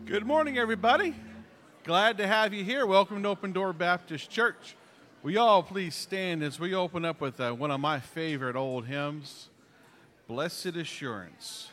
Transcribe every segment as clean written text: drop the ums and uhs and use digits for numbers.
Good morning, everybody. Glad to have you here. Welcome to Open Door Baptist Church. Will you all please stand as we open up with one of my favorite old hymns, Blessed Assurance.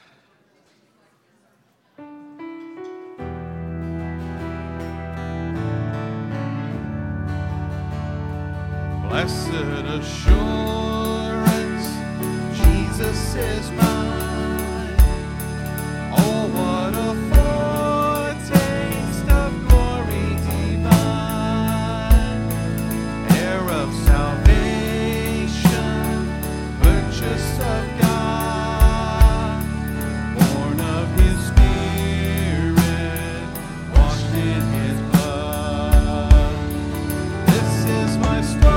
Blessed assurance, Jesus is mine. Oh, what a foretaste of glory divine, heir of salvation, purchase of God, born of His Spirit, washed in His blood. This is my story.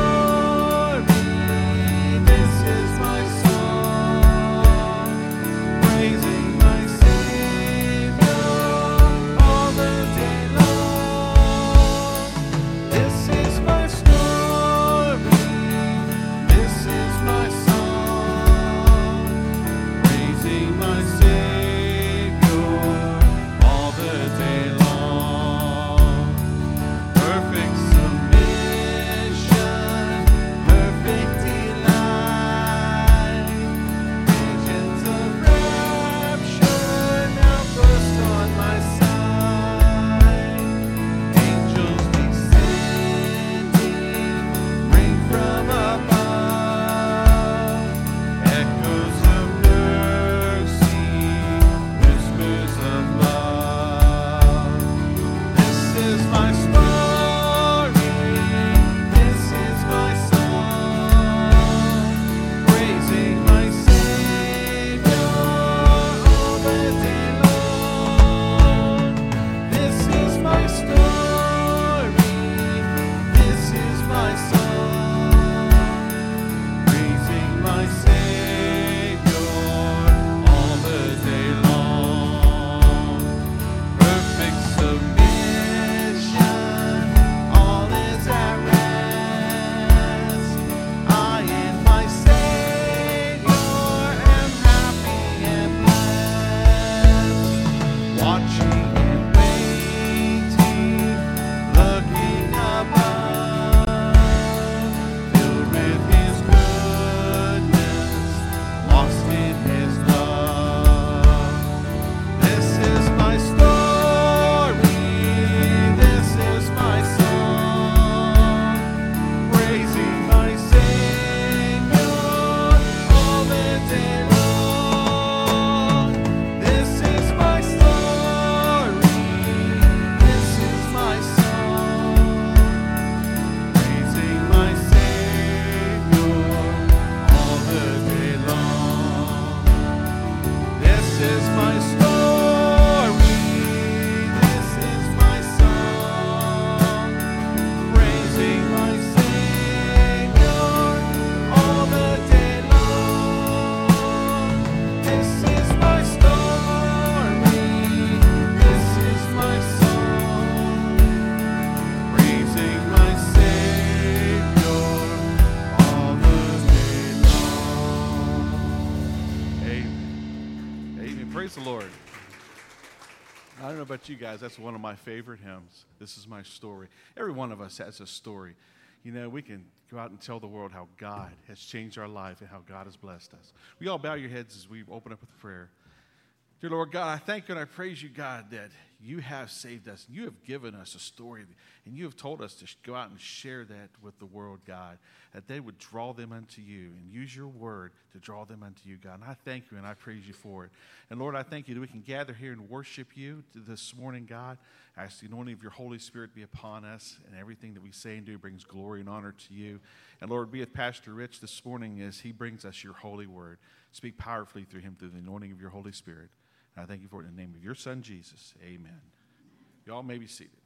You guys, that's one of my favorite hymns. This is my story. Every one of us has a story. You know, we can go out and tell the world how God has changed our life and how God has blessed us. We all bow your heads as we open up with prayer. Dear Lord God, I thank you and I praise you, God, that you have saved us. You have given us a story, and you have told us to go out and share that with the world, God, that they would draw them unto you and use your word to draw them unto you, God. And I thank you and I praise you for it. And Lord, I thank you that we can gather here and worship you this morning, God. I ask the anointing of your Holy Spirit be upon us, and everything that we say and do brings glory and honor to you. And Lord, be with Pastor Rich this morning as he brings us your holy word. Speak powerfully through him through the anointing of your Holy Spirit. And I thank you for it in the name of your Son, Jesus. Amen. Y'all may be seated.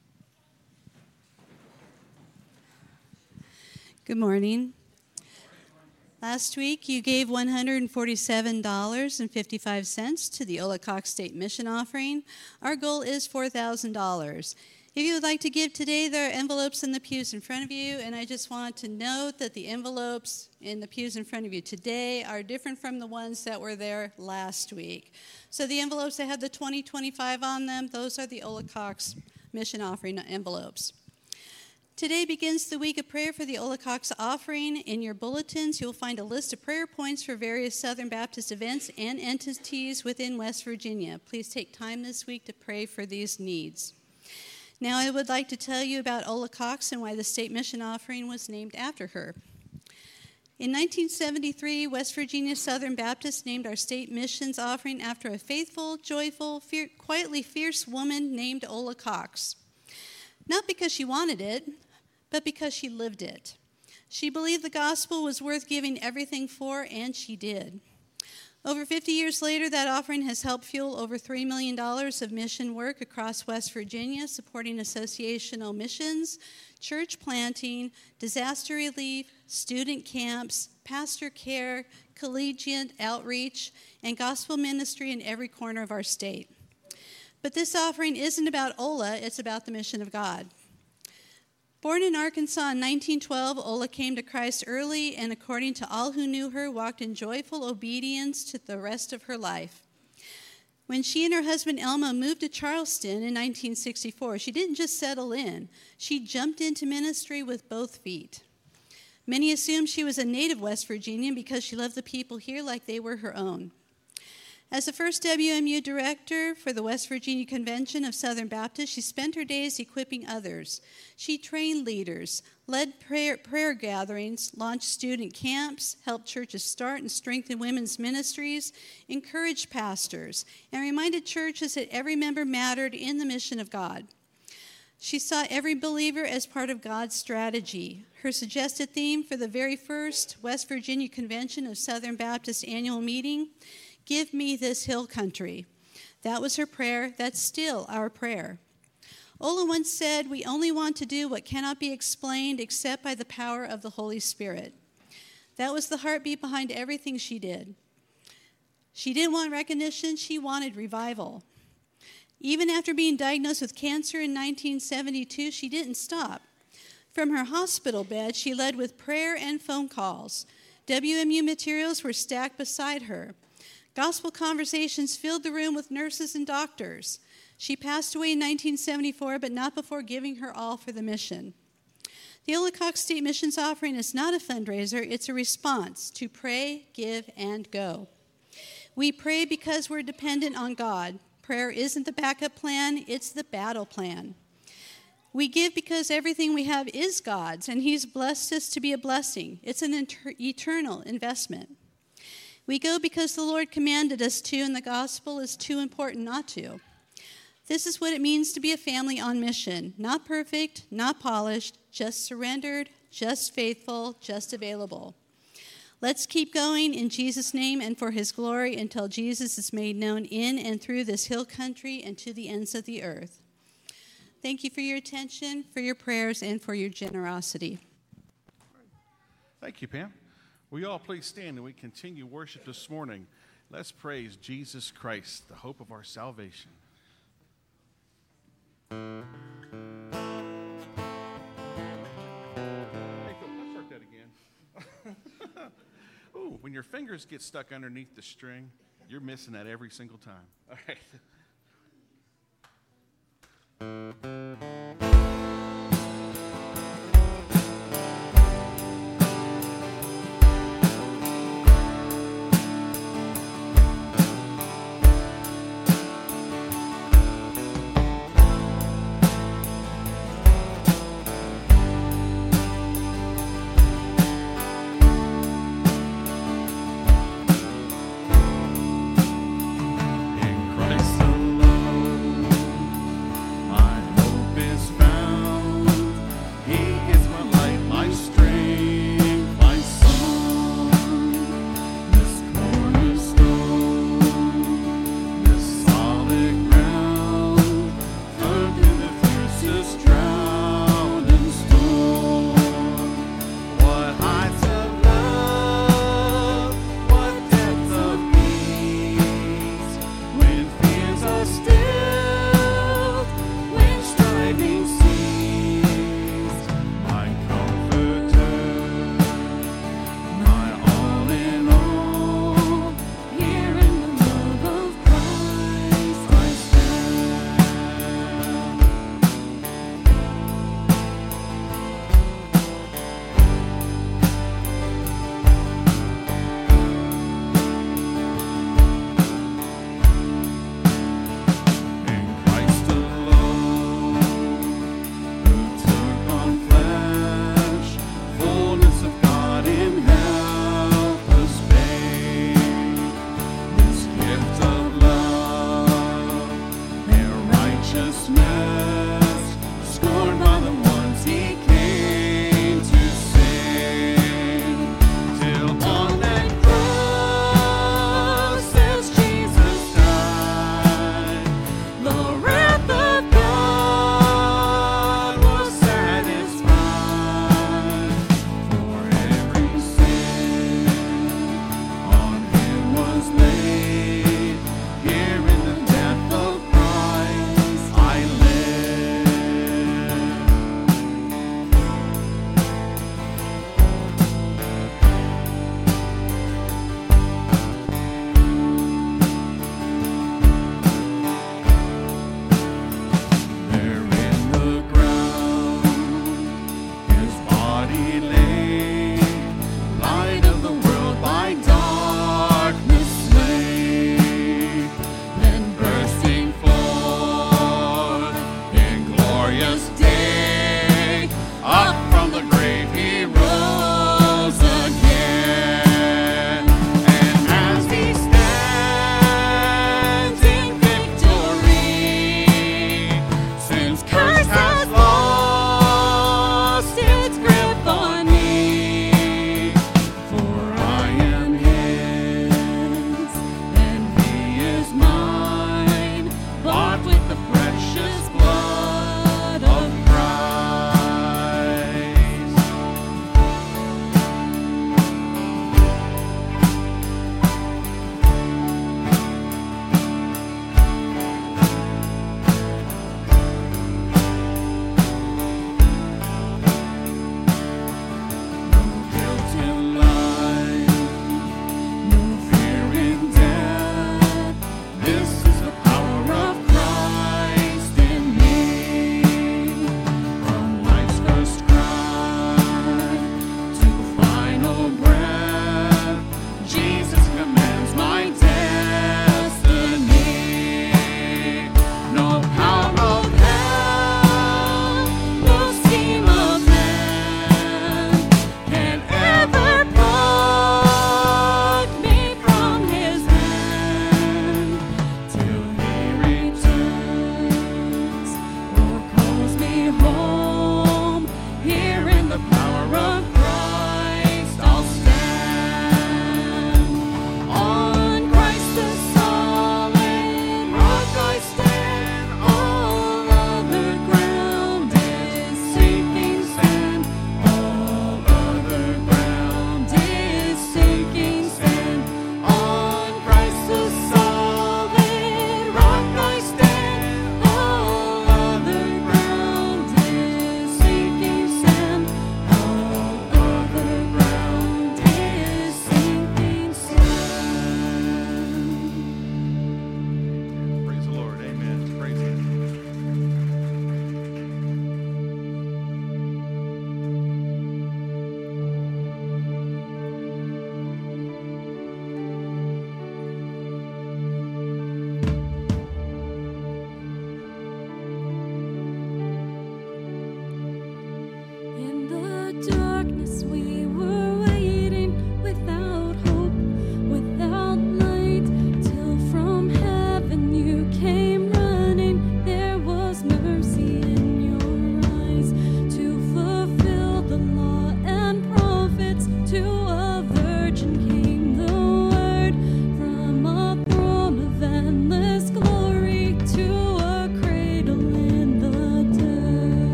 Good morning. Last week, you gave $147.55 to the Ola Cox State Mission Offering. Our goal is $4,000. If you would like to give today, there are envelopes in the pews in front of you, and I just want to note that the envelopes in the pews in front of you today are different from the ones that were there last week. So the envelopes that have the 2025 on them, those are the Ola Cox mission offering envelopes. Today begins the week of prayer for the Ola Cox offering. In your bulletins, you'll find a list of prayer points for various Southern Baptist events and entities within West Virginia. Please take time this week to pray for these needs. Now I would like to tell you about Ola Cox and why the state mission offering was named after her. In 1973, West Virginia Southern Baptist named our state missions offering after a faithful, joyful, quietly fierce woman named Ola Cox. Not because she wanted it, but because she lived it. She believed the gospel was worth giving everything for, and she did. Over 50 years later, that offering has helped fuel over $3 million of mission work across West Virginia, supporting associational missions, church planting, disaster relief, student camps, pastor care, collegiate outreach, and gospel ministry in every corner of our state. But this offering isn't about Ola, it's about the mission of God. Born in Arkansas in 1912, Ola came to Christ early and, according to all who knew her, walked in joyful obedience to the rest of her life. When she and her husband Elma moved to Charleston in 1964, she didn't just settle in. She jumped into ministry with both feet. Many assume she was a native West Virginian because she loved the people here like they were her own. As the first WMU director for the West Virginia Convention of Southern Baptists, she spent her days equipping others. She trained leaders, led prayer gatherings, launched student camps, helped churches start and strengthen women's ministries, encouraged pastors, and reminded churches that every member mattered in the mission of God. She saw every believer as part of God's strategy. Her suggested theme for the very first West Virginia Convention of Southern Baptist annual meeting, "Give me this hill country." That was her prayer. That's still our prayer. Ola once said, "We only want to do what cannot be explained except by the power of the Holy Spirit." That was the heartbeat behind everything she did. She didn't want recognition, she wanted revival. Even after being diagnosed with cancer in 1972, she didn't stop. From her hospital bed, she led with prayer and phone calls. WMU materials were stacked beside her. Gospel conversations filled the room with nurses and doctors. She passed away in 1974, but not before giving her all for the mission. The Ola Cox State Missions Offering is not a fundraiser, it's a response to pray, give, and go. We pray because we're dependent on God. Prayer isn't the backup plan, it's the battle plan. We give because everything we have is God's, and He's blessed us to be a blessing. It's an eternal investment. We go because the Lord commanded us to, and the gospel is too important not to. This is what it means to be a family on mission. Not perfect, not polished, just surrendered, just faithful, just available. Let's keep going in Jesus' name and for His glory until Jesus is made known in and through this hill country and to the ends of the earth. Thank you for your attention, for your prayers, and for your generosity. Thank you, Pam. Will you all please stand and we continue worship this morning? Let's praise Jesus Christ, the hope of our salvation. Hey, Phil, let's start that again. Ooh, when your fingers get stuck underneath the string, you're missing that every single time. All right. In Christ alone, I'm righteousness, scorned by the ones he came to save. Till on that cross as Jesus died, the wrath of God was satisfied. For every sin on him was laid. Here in the death of Christ I live.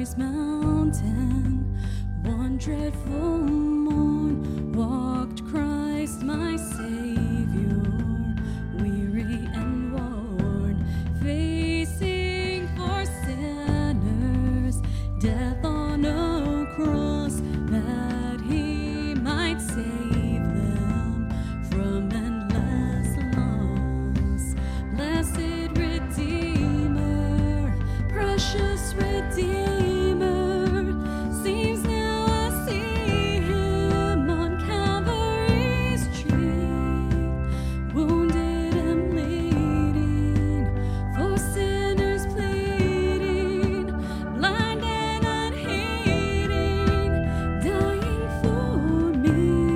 this mountain. One dreadful morn walked Christ my Savior, weary and worn, facing for sinners death on a cross, that he might save them from endless loss. Blessed Redeemer, precious Redeemer, seems now I see him on Calvary's tree, wounded and bleeding, for sinners pleading, blind and unheeding, dying for me.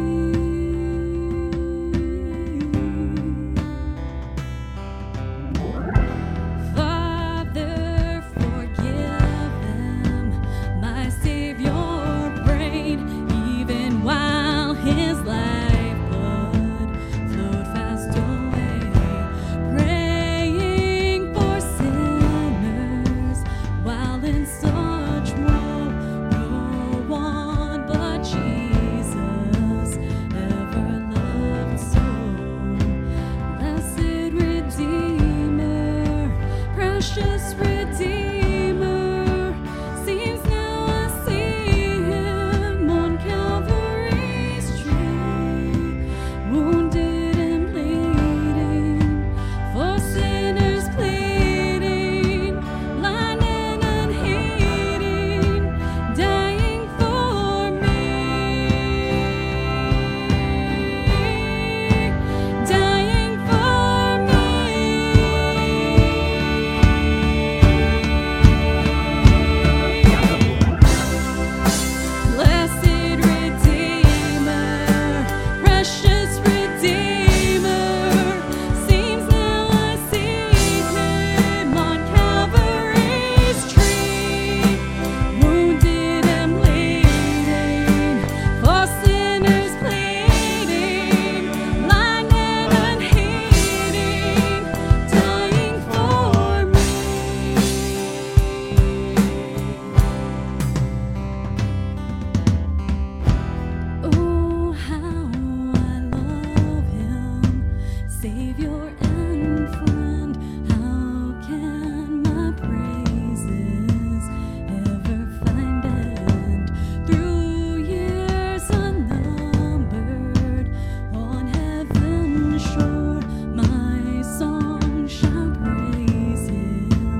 Father, forgive them. My Savior prayed, even while his lifeblood flowed fast away, praying for sinners while in such woe. No one but Jesus ever loved so. Blessed Redeemer, precious Redeemer, seems now I see him on Calvary's tree, wounded and bleeding, for sinners pleading, blind and unheeding, dying for me, dying for me. Blessed Redeemer, precious Redeemer, seems now I see him on Calvary's tree, wounded and bleeding, for sinners pleading, blind and unheeding, dying for me. Oh, how I love him, Savior and friend. How can my praises ever find end? Through years unnumbered, on heaven's shore, my song shall praise him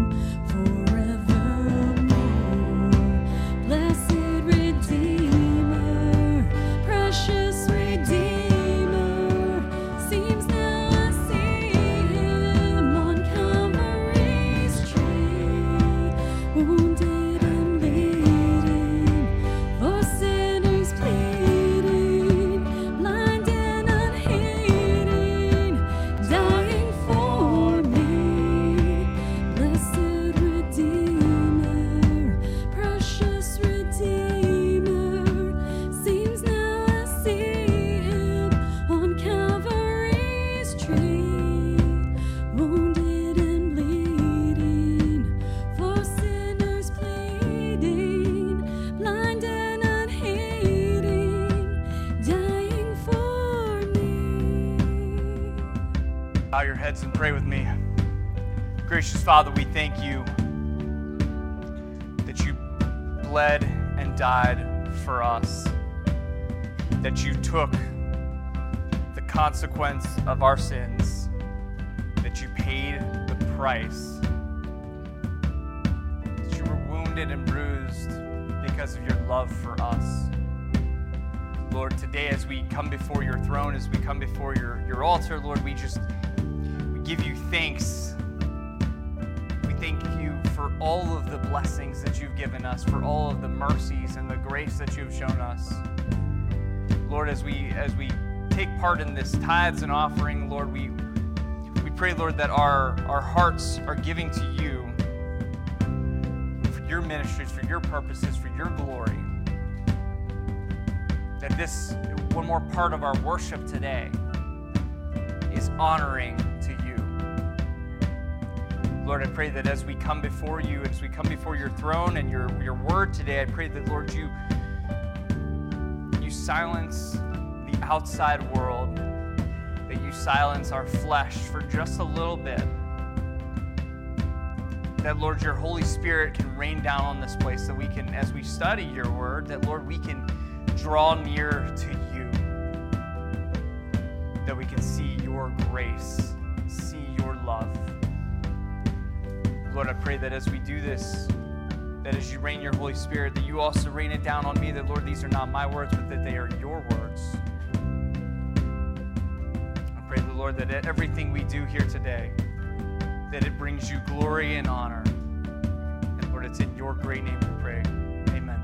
forevermore. Blessed Redeemer, precious Redeemer, seems now I see him on Calvary's tree, wounded and bleeding, for sinners pleading, blind and unheeding, dying for me. Blessed Redeemer, precious Redeemer, seems now I see him on Calvary's tree, wounded and bleeding, for sinners pleading, blind and unheeding, dying for me. Bow your heads and pray with me. Gracious Father, we thank you that you bled and died for us, that you took the consequence of our sins, that you paid the price, that you were wounded and bruised because of your love for us. Lord, today as we come before your throne, as we come before your altar, Lord, we give you thanks. We thank you for all of the blessings that you've given us, for all of the mercies and the grace that you've shown us. Lord, as we take part in this tithes and offering, Lord, we pray, Lord, that our hearts are giving to you for your ministries, for your purposes, for your glory. That this one more part of our worship today is honoring to you. Lord, I pray that as we come before you, as we come before your throne and your word today, I pray that, Lord, you silence the outside world, that you silence our flesh for just a little bit. That, Lord, your Holy Spirit can rain down on this place, that we can, as we study your word, that, Lord, we can draw near to you, that we can see your grace, see your love. Lord, I pray that as we do this, that as you rain your Holy Spirit, that you also rain it down on me, that, Lord, these are not my words, but that they are your words. I pray, Lord, that everything we do here today, that it brings you glory and honor. And Lord, it's in your great name we pray. Amen.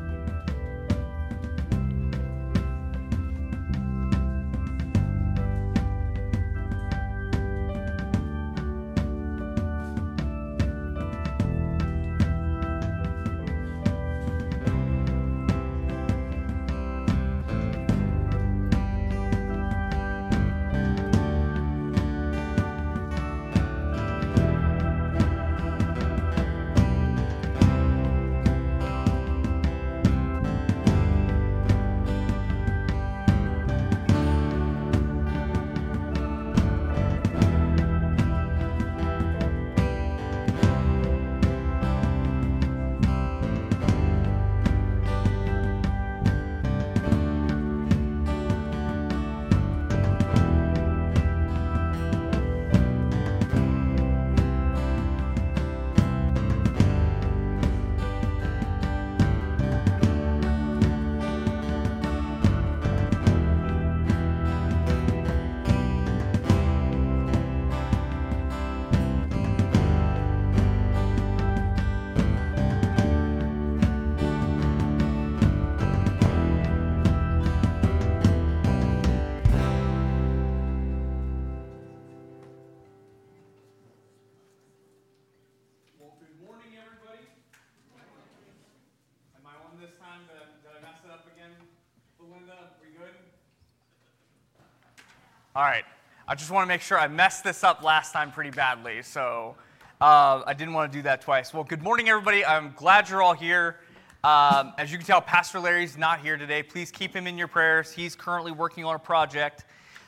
All right. I just want to make sure I messed this up last time pretty badly, so I didn't want to do that twice. Well, good morning, everybody. I'm glad you're all here. As you can tell, Pastor Larry's not here today. Please keep him in your prayers. He's currently working on a project.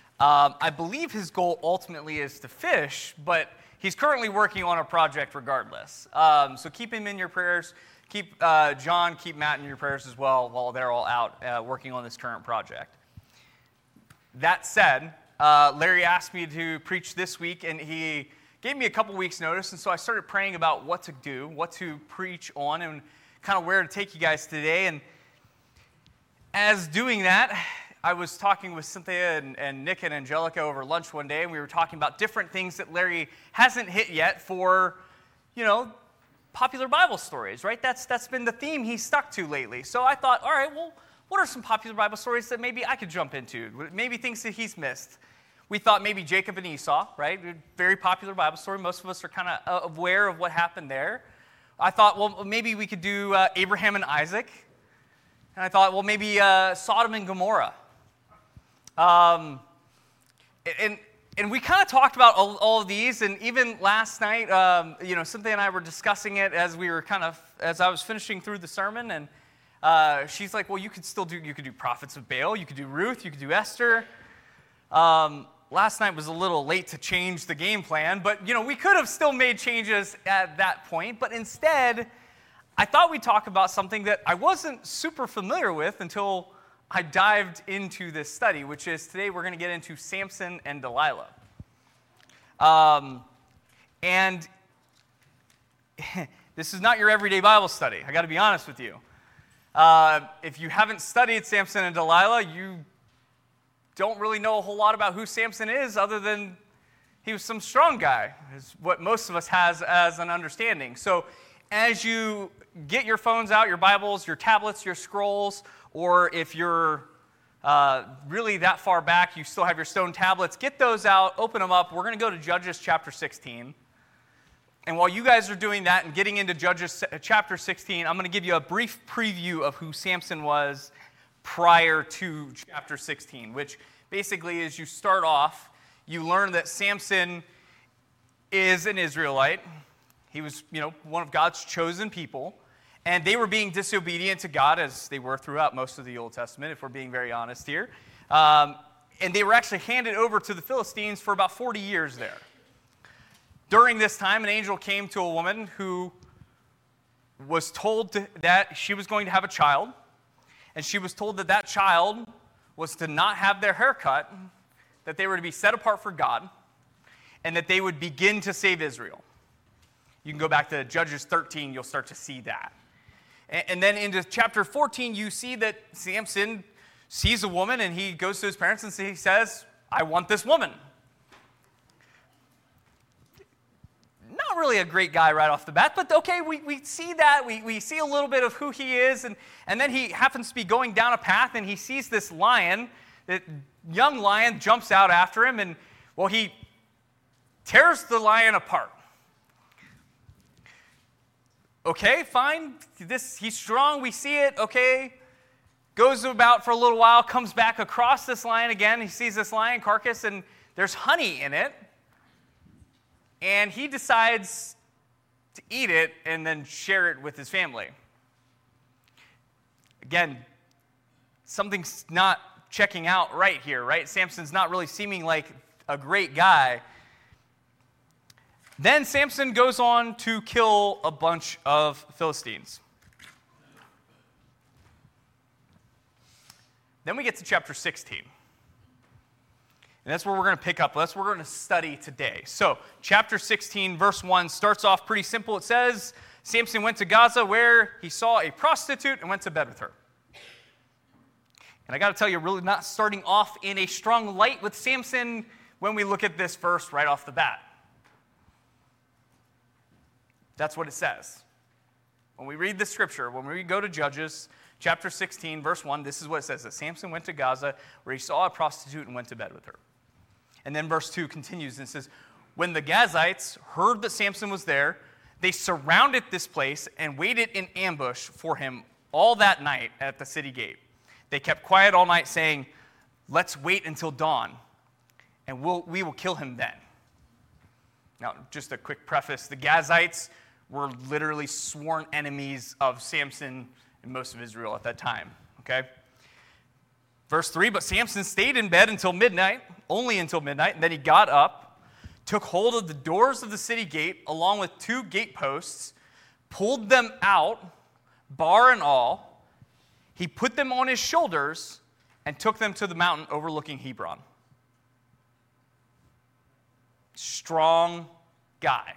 I believe his goal ultimately is to fish, but he's currently working on a project regardless. So keep him in your prayers. Keep John, keep Matt in your prayers as well while they're all out working on this current project. That said, Larry asked me to preach this week, and he gave me a couple weeks' notice, and so I started praying about what to do, what to preach on, and kind of where to take you guys today. And as doing that, I was talking with Cynthia and Nick and Angelica over lunch one day, and we were talking about different things that Larry hasn't hit yet for, popular Bible stories, right? That's been the theme he's stuck to lately. So I thought, all right, well, what are some popular Bible stories that maybe I could jump into? Maybe things that he's missed. We thought maybe Jacob and Esau, right? Very popular Bible story. Most of us are kind of aware of what happened there. I thought, well, maybe we could do Abraham and Isaac. And I thought, well, maybe Sodom and Gomorrah. And we kind of talked about all of these, and even last night, Cynthia and I were discussing it as I was finishing through the sermon, and she's like, well, you could do Prophets of Baal, you could do Ruth, you could do Esther. Last night was a little late to change the game plan, but, we could have still made changes at that point, but instead, I thought we'd talk about something that I wasn't super familiar with until I dived into this study, which is today we're going to get into Samson and Delilah. And this is not your everyday Bible study. I got to be honest with you. If you haven't studied Samson and Delilah, you don't really know a whole lot about who Samson is other than he was some strong guy, is what most of us has as an understanding. So as you get your phones out, your Bibles, your tablets, your scrolls, or if you're really that far back, you still have your stone tablets, get those out, open them up. We're going to go to Judges chapter 16. And while you guys are doing that and getting into Judges chapter 16, I'm going to give you a brief preview of who Samson was prior to chapter 16, which basically is you start off, you learn that Samson is an Israelite. He was, one of God's chosen people. And they were being disobedient to God, as they were throughout most of the Old Testament, if we're being very honest here. And they were actually handed over to the Philistines for about 40 years there. During this time, an angel came to a woman who was told that she was going to have a child. And she was told that that child was to not have their hair cut, that they were to be set apart for God, and that they would begin to save Israel. You can go back to Judges 13, you'll start to see that. And then into chapter 14, you see that Samson sees a woman, and he goes to his parents and he says, I want this woman. Not really a great guy right off the bat, but okay, we see that. We see a little bit of who he is, and then he happens to be going down a path, and he sees this lion. That young lion jumps out after him, and, well, he tears the lion apart. Okay, fine. He's strong. We see it. Okay. Goes about for a little while, comes back across this lion again. He sees this lion carcass, and there's honey in it. And he decides to eat it and then share it with his family. Again, something's not checking out right here, right? Samson's not really seeming like a great guy. Then Samson goes on to kill a bunch of Philistines. Then we get to chapter 16. And that's where we're going to pick up. That's what we're going to study today. So, chapter 16, verse 1 starts off pretty simple. It says, Samson went to Gaza where he saw a prostitute and went to bed with her. And I got to tell you, really not starting off in a strong light with Samson when we look at this verse right off the bat. That's what it says. When we read the scripture, when we go to Judges chapter 16, verse 1, this is what it says, that Samson went to Gaza where he saw a prostitute and went to bed with her. And then verse 2 continues and says, when the Gazites heard that Samson was there, they surrounded this place and waited in ambush for him all that night at the city gate. They kept quiet all night, saying, let's wait until dawn, and we will kill him then. Now, just a quick preface. The Gazites were literally sworn enemies of Samson and most of Israel at that time. Okay? Verse 3, but Samson stayed in bed until midnight, only until midnight, and then he got up, took hold of the doors of the city gate, along with 2 gateposts, pulled them out, bar and all. He put them on his shoulders and took them to the mountain overlooking Hebron. Strong guy.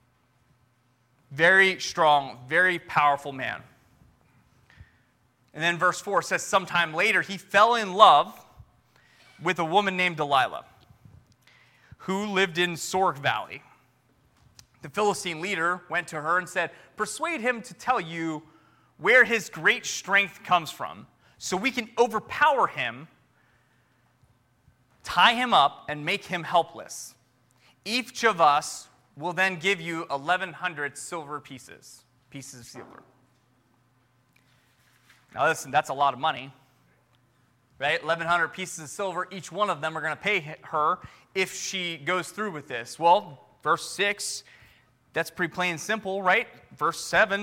Very strong, very powerful man. And then verse 4 says, sometime later he fell in love with a woman named Delilah, who lived in Sorg Valley. The Philistine leader went to her and said, persuade him to tell you where his great strength comes from, so we can overpower him, tie him up, and make him helpless. Each of us will then give you 1,100 silver pieces of silver. Now listen, that's a lot of money, right? 1,100 pieces of silver, each one of them are going to pay her if she goes through with this. Well, verse 6, that's pretty plain and simple, right? Verse 7,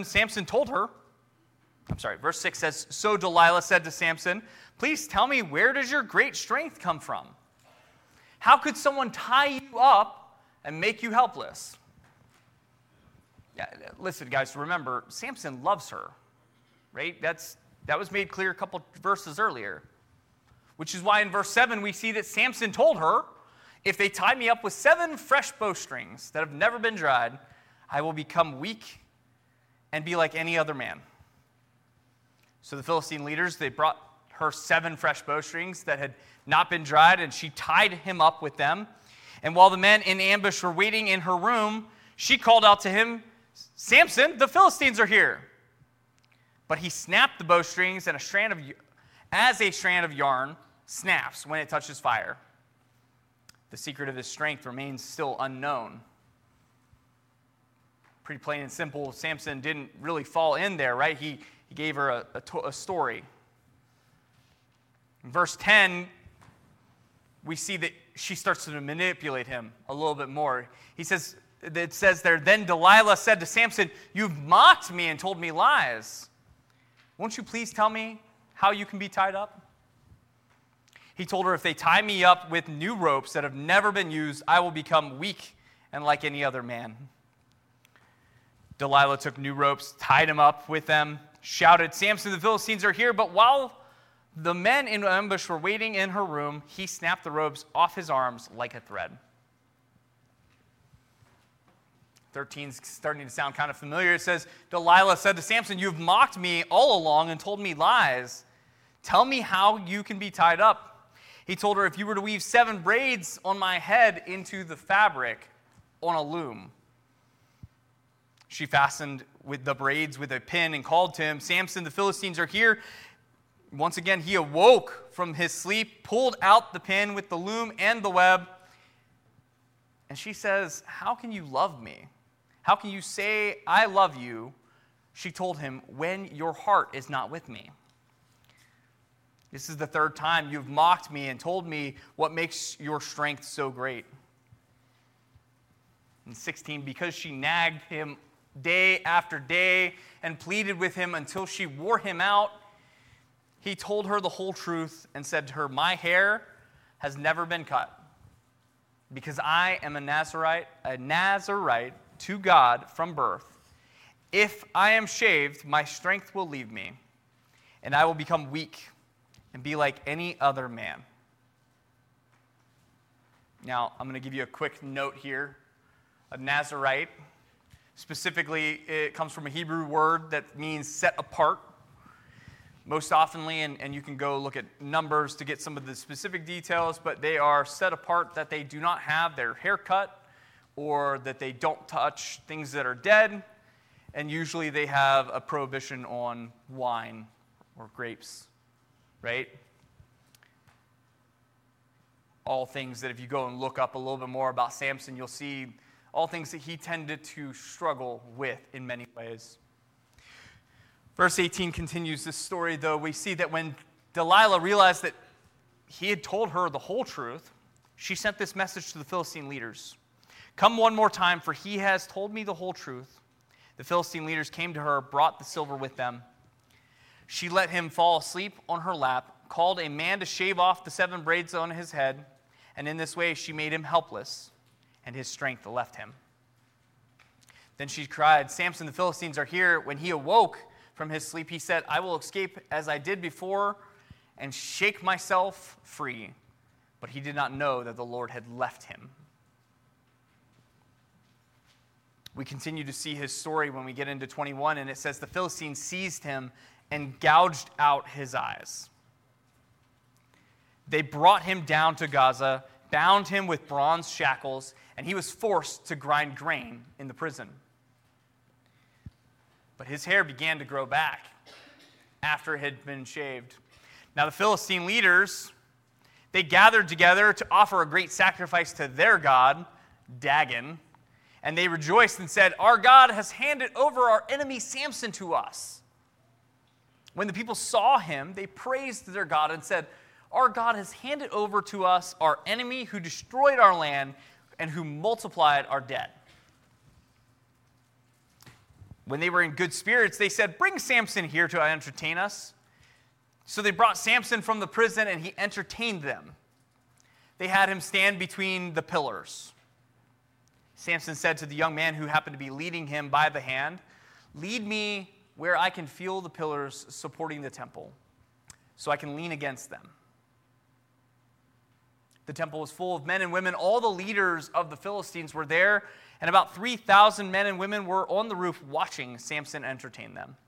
verse 6 says, so Delilah said to Samson, please tell me, where does your great strength come from? How could someone tie you up and make you helpless? Yeah, listen, guys, remember, Samson loves her, right? That was made clear a couple verses earlier, which is why in verse 7 we see that Samson told her, if they tie me up with 7 fresh bowstrings that have never been dried, I will become weak and be like any other man. So the Philistine leaders, they brought her 7 fresh bowstrings that had not been dried, and she tied him up with them. And while the men in ambush were waiting in her room, she called out to him, Samson, the Philistines are here. But he snapped the bowstrings, and as a strand of yarn snaps when it touches fire. The secret of his strength remains still unknown. Pretty plain and simple. Samson didn't really fall in there, right? He gave her a story. In verse 10, we see that she starts to manipulate him a little bit more. He says, it says there, then Delilah said to Samson, "You've mocked me and told me lies. Won't you please tell me how you can be tied up?" He told her, "If they tie me up with new ropes that have never been used, I will become weak and like any other man." Delilah took new ropes, tied him up with them, shouted, "Samson, the Philistines are here." But while the men in ambush were waiting in her room, he snapped the ropes off his arms like a thread. 13's starting to sound kind of familiar. It says, Delilah said to Samson, "You've mocked me all along and told me lies. Tell me how you can be tied up." He told her, "If you were to weave 7 braids on my head into the fabric on a loom." She fastened with the braids with a pin and called to him, "Samson, the Philistines are here." Once again, he awoke from his sleep, pulled out the pin with the loom and the web. And she says, "How can you love me? How can you say I love you?" She told him, "When your heart is not with me. This is the 3rd time you've mocked me and told me what makes your strength so great." And 16, because she nagged him day after day and pleaded with him until she wore him out, he told her the whole truth and said to her, "My hair has never been cut, because I am a Nazarite to God from birth. If I am shaved, my strength will leave me, and I will become weak and be like any other man." Now, I'm going to give you a quick note here. A Nazarite, specifically, it comes from a Hebrew word that means set apart. Most oftenly, and you can go look at Numbers to get some of the specific details, but they are set apart that they do not have their hair cut or that they don't touch things that are dead, and usually they have a prohibition on wine or grapes, right? All things that if you go and look up a little bit more about Samson, you'll see all things that he tended to struggle with in many ways. Verse 18 continues this story, though. We see that when Delilah realized that he had told her the whole truth, she sent this message to the Philistine leaders. "Come one more time, for he has told me the whole truth." The Philistine leaders came to her, brought the silver with them. She let him fall asleep on her lap, called a man to shave off the 7 braids on his head, and in this way she made him helpless, and his strength left him. Then she cried, "Samson, the Philistines are here." When he awoke from his sleep, he said, "I will escape as I did before and shake myself free." But he did not know that the Lord had left him. We continue to see his story when we get into 21, and it says, the Philistines seized him and gouged out his eyes. They brought him down to Gaza, bound him with bronze shackles, and he was forced to grind grain in the prison. But his hair began to grow back after it had been shaved. Now the Philistine leaders, they gathered together to offer a great sacrifice to their god, Dagon, and they rejoiced and said, "Our God has handed over our enemy Samson to us." When the people saw him, they praised their God and said, "Our God has handed over to us our enemy who destroyed our land and who multiplied our debt." When they were in good spirits, they said, "Bring Samson here to entertain us." So they brought Samson from the prison, and he entertained them. They had him stand between the pillars. Samson said to the young man who happened to be leading him by the hand, "Lead me where I can feel the pillars supporting the temple, so I can lean against them." The temple was full of men and women. All the leaders of the Philistines were there, and about 3,000 men and women were on the roof watching Samson entertain them.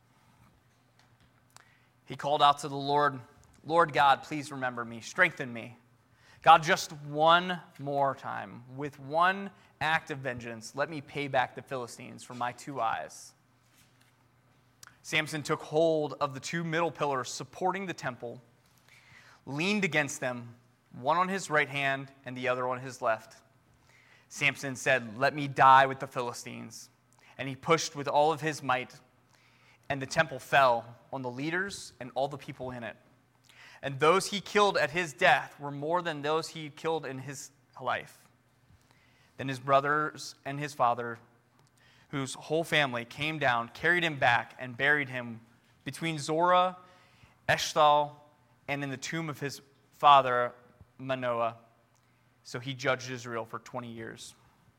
He called out to the Lord, "Lord God, please remember me, strengthen me. God, just one more time, with one act of vengeance, let me pay back the Philistines for my 2 eyes." Samson took hold of the 2 middle pillars supporting the temple, leaned against them, one on his right hand and the other on his left. Samson said, "Let me die with the Philistines." And he pushed with all of his might, and the temple fell on the leaders and all the people in it. And those he killed at his death were more than those he killed in his life. Then his brothers and his father, whose whole family, came down, carried him back, and buried him between Zorah, Eshtaol, and in the tomb of his father Manoah. So he judged Israel for 20 years.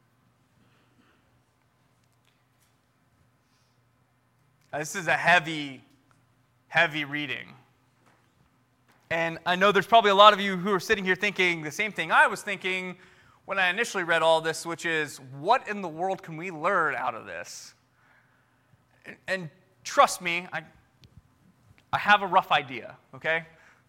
This is a heavy, heavy reading. And I know there's probably a lot of you who are sitting here thinking the same thing I was thinking when I initially read all this, which is, what in the world can we learn out of this? And trust me, I have a rough idea, okay?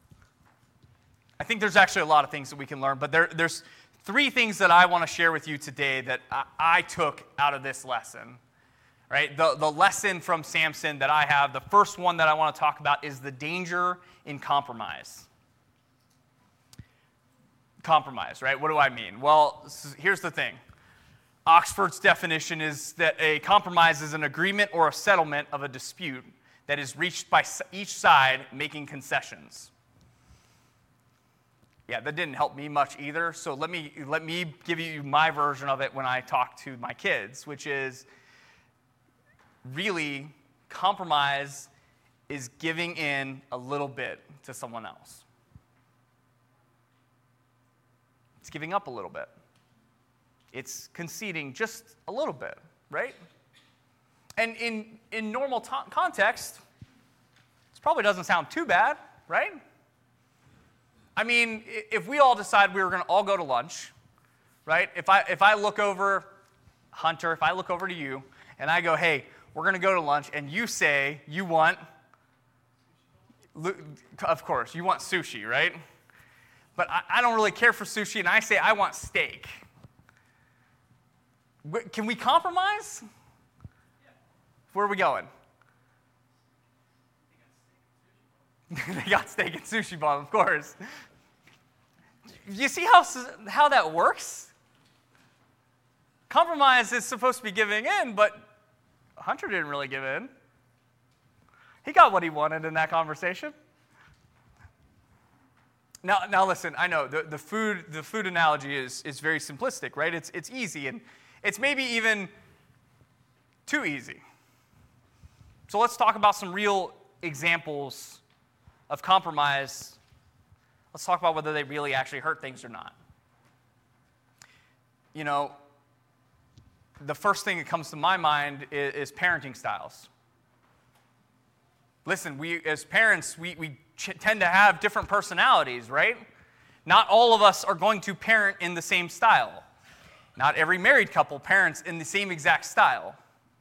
I think there's actually a lot of things that we can learn, but there's 3 things that I want to share with you today that I took out of this lesson. Right? The lesson from Samson that I have, the first one that I want to talk about is the danger in compromise. Compromise, right? What do I mean? Well, here's the thing. Oxford's definition is that a compromise is an agreement or a settlement of a dispute that is reached by each side making concessions. Yeah, that didn't help me much either, so let me give you my version of it when I talk to my kids, which is, really, compromise is giving in a little bit to someone else. It's giving up a little bit. It's conceding just a little bit, right? And in normal context, this probably doesn't sound too bad, right? I mean, if we all decide we were going to all go to lunch, right? If I look over, Hunter, if I look over to you, and I go, hey, we're going to go to lunch, and you say you want, of course, you want sushi, right? But I don't really care for sushi, and I say I want steak. Can we compromise? Where are we going? They got steak and sushi bomb, of course. You see how that works? Compromise is supposed to be giving in, but Hunter didn't really give in. He got what he wanted in that conversation. Now listen, I know the food analogy is very simplistic, right? It's easy, and it's maybe even too easy. So let's talk about some real examples of compromise. Let's talk about whether they really actually hurt things or not. You know, the first thing that comes to my mind is parenting styles. Listen, we as parents, we tend to have different personalities, right? Not all of us are going to parent in the same style. Not every married couple parents in the same exact style.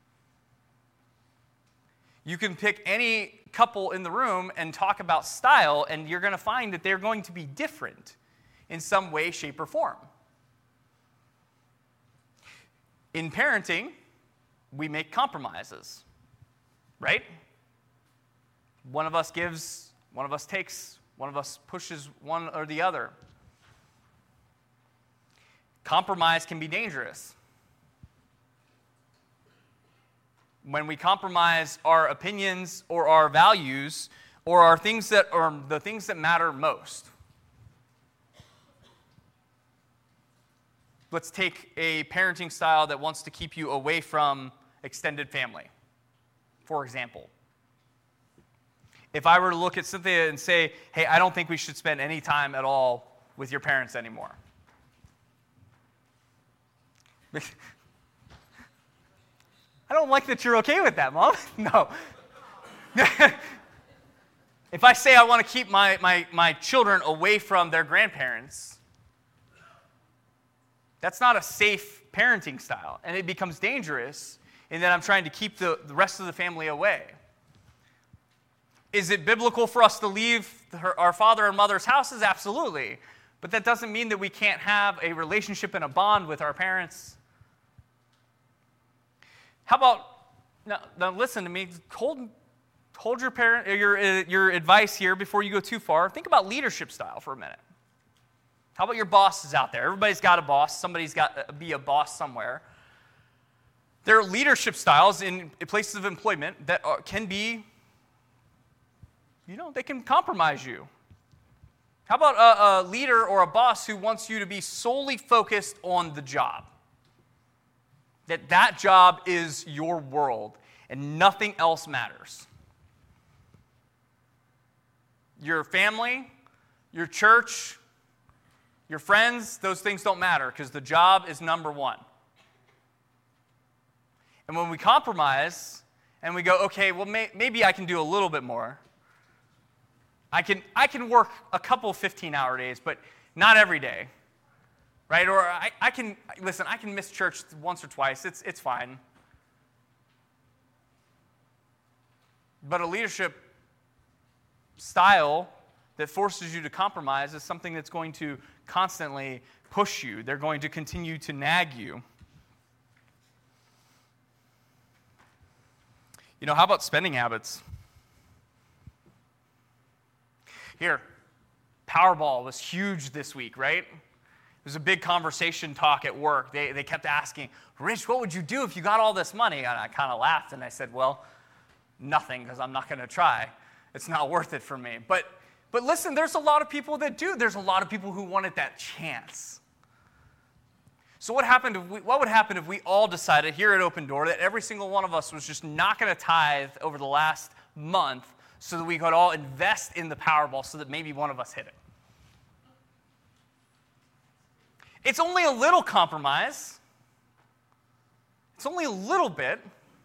You can pick any couple in the room and talk about style, and you're going to find that they're going to be different in some way, shape, or form. In parenting, we make compromises, right? One of us gives, one of us takes, one of us pushes one or the other. Compromise can be dangerous. When we compromise our opinions or our values or our things that are the things that matter most. Let's take a parenting style that wants to keep you away from extended family, for example. If I were to look at Cynthia and say, hey, I don't think we should spend any time at all with your parents anymore. I don't like that you're okay with that, Mom. No. If I say I want to keep my children away from their grandparents, that's not a safe parenting style, and it becomes dangerous in that I'm trying to keep the rest of the family away. Is it biblical for us to leave our father and mother's houses? Absolutely. But that doesn't mean that we can't have a relationship and a bond with our parents. How about, now listen to me, hold your advice here before you go too far. Think about leadership style for a minute. How about your bosses out there? Everybody's got a boss. Somebody's got to be a boss somewhere. There are leadership styles in places of employment that can be, they can compromise you. How about a leader or a boss who wants you to be solely focused on the job, that job is your world and nothing else matters. Your family, your church, your friends, those things don't matter because the job is number one. And when we compromise and we go, okay, well, maybe I can do a little bit more. I can work a couple 15-hour days, but not every day, right? Or I can miss church once or twice. It's fine. But a leadership style that forces you to compromise is something that's going to constantly push you. They're going to continue to nag you. How about spending habits? Here, Powerball was huge this week, right? It was a big conversation talk at work. They kept asking, Rich, what would you do if you got all this money? And I kind of laughed and I said, well, nothing, because I'm not going to try. It's not worth it for me. But listen, there's a lot of people that do. There's a lot of people who wanted that chance. So what would happen if we all decided here at Open Door that every single one of us was just not going to tithe over the last month so that we could all invest in the Powerball so that maybe one of us hit it? It's only a little compromise. It's only a little bit.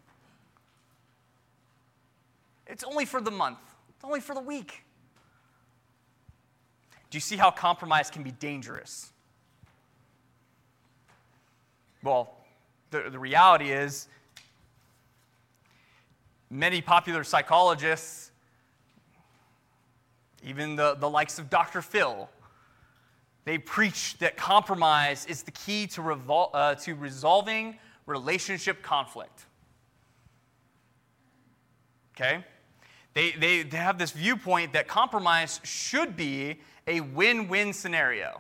It's only for the month. It's only for the week. Do you see how compromise can be dangerous? Well, the reality is many popular psychologists, even the likes of Dr. Phil, they preach that compromise is the key to resolving relationship conflict. Okay? They have this viewpoint that compromise should be a win-win scenario.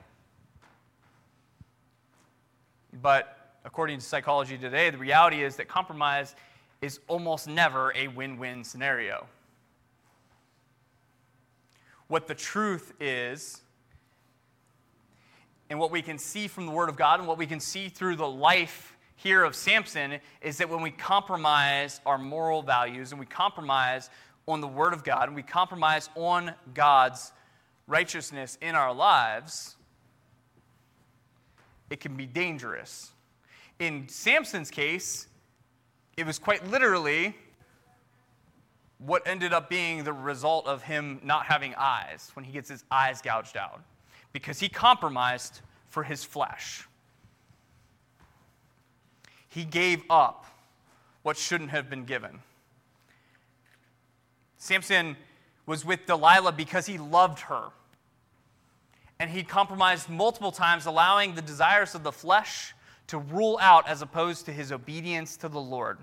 But according to Psychology Today, the reality is that compromise is almost never a win-win scenario. What the truth is, and what we can see from the Word of God and what we can see through the life here of Samson, is that when we compromise our moral values and we compromise on the Word of God and we compromise on God's righteousness in our lives, it can be dangerous. In Samson's case, it was quite literally what ended up being the result of him not having eyes when he gets his eyes gouged out, because he compromised for his flesh. He gave up what shouldn't have been given. Samson was with Delilah because he loved her. And he compromised multiple times, allowing the desires of the flesh to rule out as opposed to his obedience to the Lord.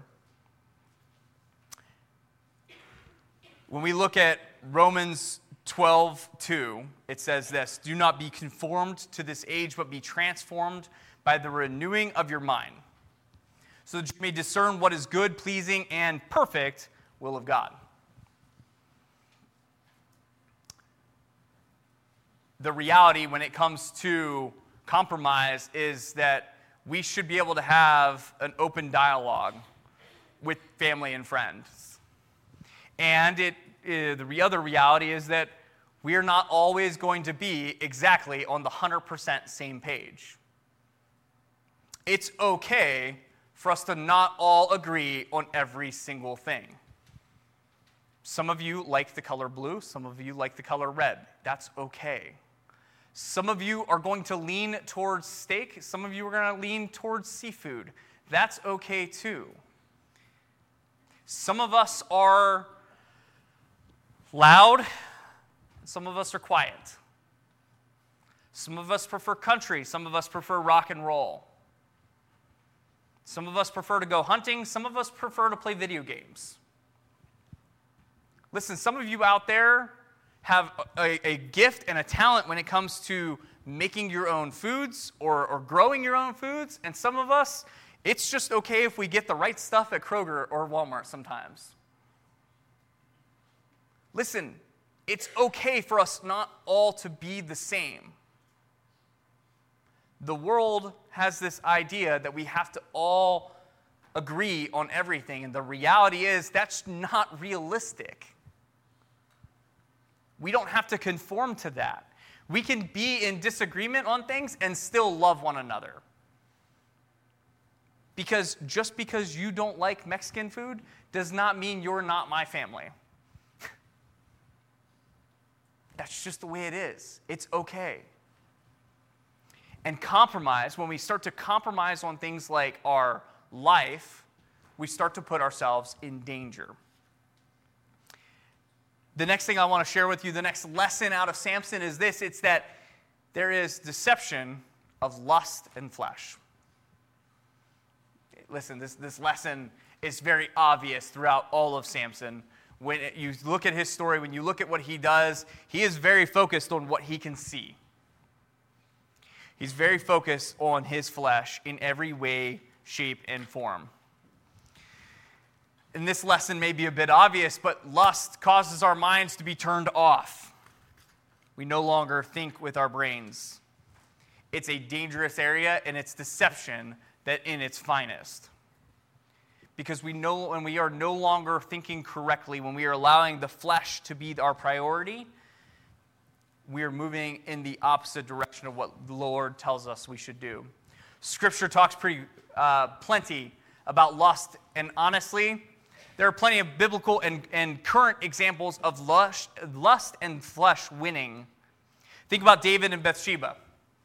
When we look at Romans 12:2, it says this: "Do not be conformed to this age, but be transformed by the renewing of your mind, so that you may discern what is good, pleasing, and perfect will of God." The reality when it comes to compromise is that we should be able to have an open dialogue with family and friends. And the other reality is that we are not always going to be exactly on the 100% same page. It's okay for us to not all agree on every single thing. Some of you like the color blue, some of you like the color red. That's okay. Some of you are going to lean towards steak. Some of you are going to lean towards seafood. That's okay too. Some of us are loud. Some of us are quiet. Some of us prefer country. Some of us prefer rock and roll. Some of us prefer to go hunting. Some of us prefer to play video games. Listen, some of you out there have a gift and a talent when it comes to making your own foods or growing your own foods. And some of us, it's just okay if we get the right stuff at Kroger or Walmart sometimes. Listen, it's okay for us not all to be the same. The world has this idea that we have to all agree on everything. And the reality is that's not realistic. We don't have to conform to that. We can be in disagreement on things and still love one another. Because just because you don't like Mexican food does not mean you're not my family. That's just the way it is. It's okay. And compromise, when we start to compromise on things like our life, we start to put ourselves in danger. The next thing I want to share with you, the next lesson out of Samson is this. It's that there is deception of lust and flesh. Listen, this lesson is very obvious throughout all of Samson. When you look at his story, when you look at what he does, he is very focused on what he can see. He's very focused on his flesh in every way, shape, and form. And this lesson may be a bit obvious, but lust causes our minds to be turned off. We no longer think with our brains. It's a dangerous area, and it's deception that in its finest. Because we know when we are no longer thinking correctly, when we are allowing the flesh to be our priority, we are moving in the opposite direction of what the Lord tells us we should do. Scripture talks plenty about lust, and honestly, there are plenty of biblical and current examples of lust and flesh winning. Think about David and Bathsheba.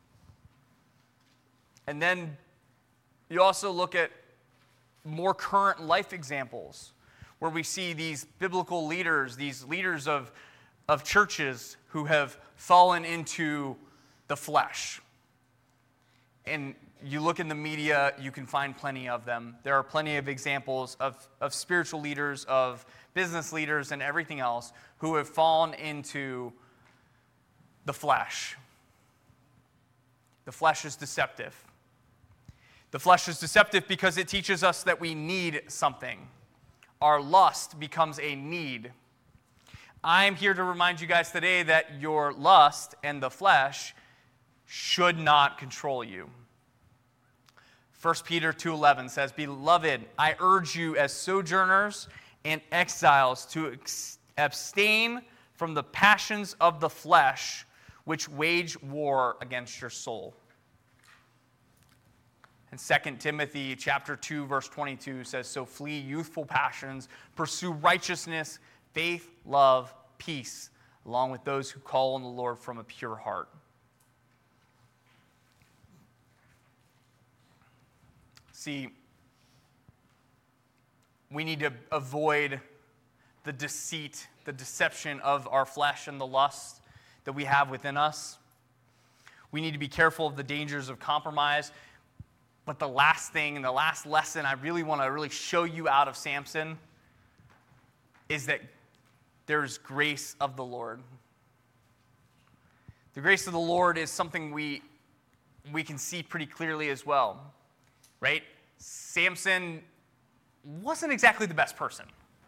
And then you also look at more current life examples where we see these biblical leaders, these leaders of churches who have fallen into the flesh. And you look in the media, you can find plenty of them. There are plenty of examples of spiritual leaders, of business leaders, and everything else who have fallen into the flesh. The flesh is deceptive. The flesh is deceptive because it teaches us that we need something. Our lust becomes a need. I'm here to remind you guys today that your lust and the flesh should not control you. 1 Peter 2:11 says, "Beloved, I urge you as sojourners and exiles to abstain from the passions of the flesh, which wage war against your soul." And 2 Timothy chapter 2, verse 22 says, "So flee youthful passions, pursue righteousness, faith, love, peace, along with those who call on the Lord from a pure heart." See, we need to avoid the deceit, the deception of our flesh and the lust that we have within us. We need to be careful of the dangers of compromise. But the last thing and the last lesson I really want to show you out of Samson is that there's grace of the Lord. The grace of the Lord is something we can see pretty clearly as well, right? Samson wasn't exactly the best person.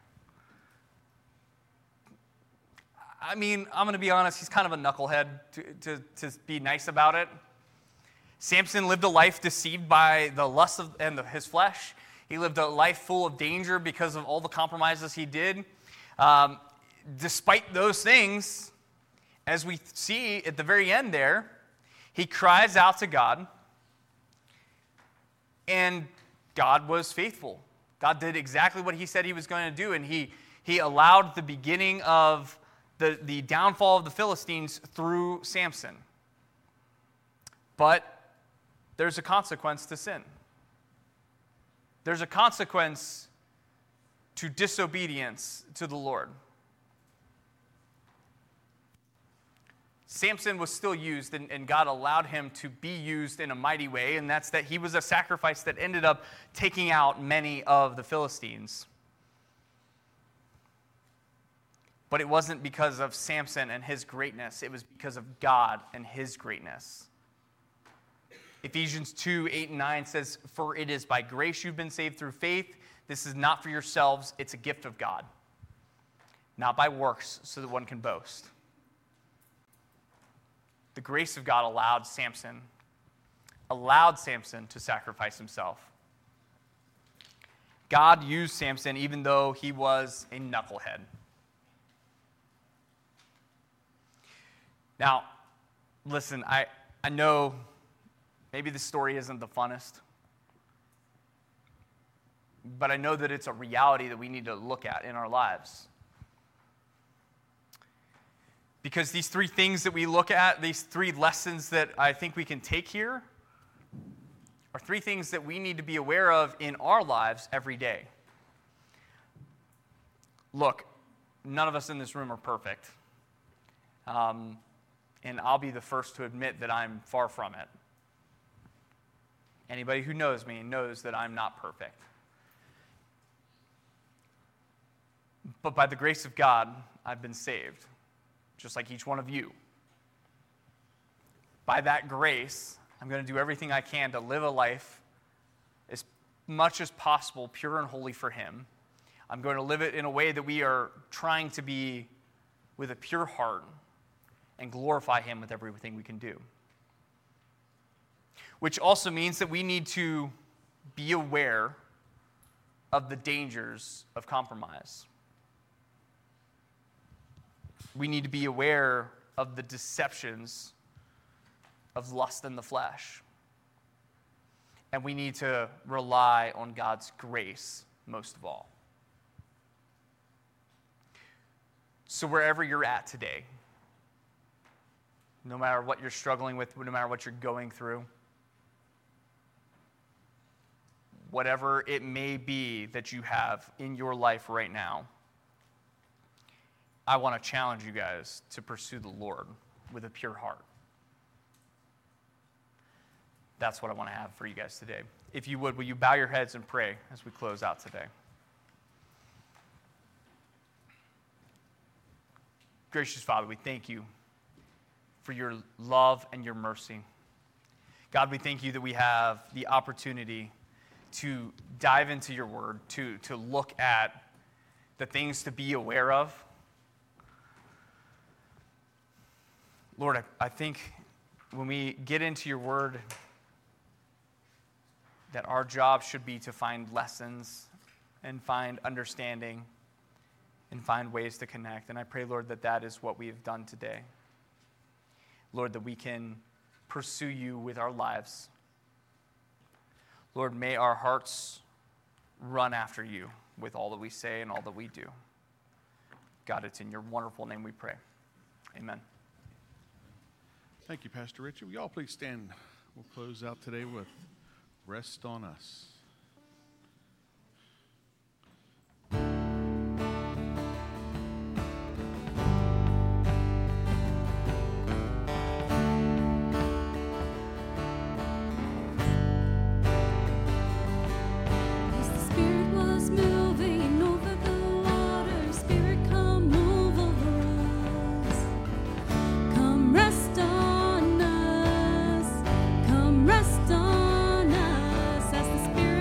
I mean, I'm going to be honest, he's kind of a knucklehead to be nice about it. Samson lived a life deceived by the lust and his flesh. He lived a life full of danger because of all the compromises he did. Despite those things, as we see at the very end there, he cries out to God, and God was faithful. God did exactly what he said he was going to do, and he allowed the beginning of the downfall of the Philistines through Samson. But there's a consequence to sin. There's a consequence to disobedience to the Lord. Samson was still used, and God allowed him to be used in a mighty way, and that's that he was a sacrifice that ended up taking out many of the Philistines. But it wasn't because of Samson and his greatness. It was because of God and his greatness. Ephesians 2:8-9 says, "For it is by grace you've been saved through faith. This is not for yourselves. It's a gift of God. Not by works, so that one can boast." The grace of God allowed Samson to sacrifice himself. God used Samson even though he was a knucklehead. Now, listen, I know maybe the story isn't the funnest, but I know that it's a reality that we need to look at in our lives. Because these three things that we look at, these three lessons that I think we can take here, are three things that we need to be aware of in our lives every day. Look, none of us in this room are perfect. And I'll be the first to admit that I'm far from it. Anybody who knows me knows that I'm not perfect. But by the grace of God, I've been saved, just like each one of you. By that grace, I'm going to do everything I can to live a life as much as possible pure and holy for Him. I'm going to live it in a way that we are trying to be with a pure heart and glorify Him with everything we can do. Which also means that we need to be aware of the dangers of compromise. We need to be aware of the deceptions of lust in the flesh. And we need to rely on God's grace most of all. So wherever you're at today, no matter what you're struggling with, no matter what you're going through, whatever it may be that you have in your life right now, I want to challenge you guys to pursue the Lord with a pure heart. That's what I want to have for you guys today. If you would, will you bow your heads and pray as we close out today? Gracious Father, we thank you for your love and your mercy. God, we thank you that we have the opportunity to dive into your word, to look at the things to be aware of. Lord, I think when we get into your word, that our job should be to find lessons and find understanding and find ways to connect. And I pray, Lord, that that is what we have done today. Lord, that we can pursue you with our lives. Lord, may our hearts run after you with all that we say and all that we do. God, it's in your wonderful name we pray. Amen. Thank you, Pastor Richard. Will you all please stand? We'll close out today with Rest on Us. As the Spirit was moving over the water, Spirit, come move over us. Come rest on us. Come rest on us. As the Spirit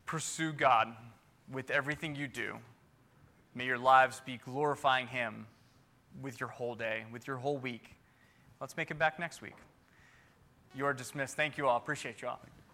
pursue God with everything you do. May your lives be glorifying Him with your whole day, with your whole week. Let's make it back next week. You are dismissed. Thank you all. Appreciate you all.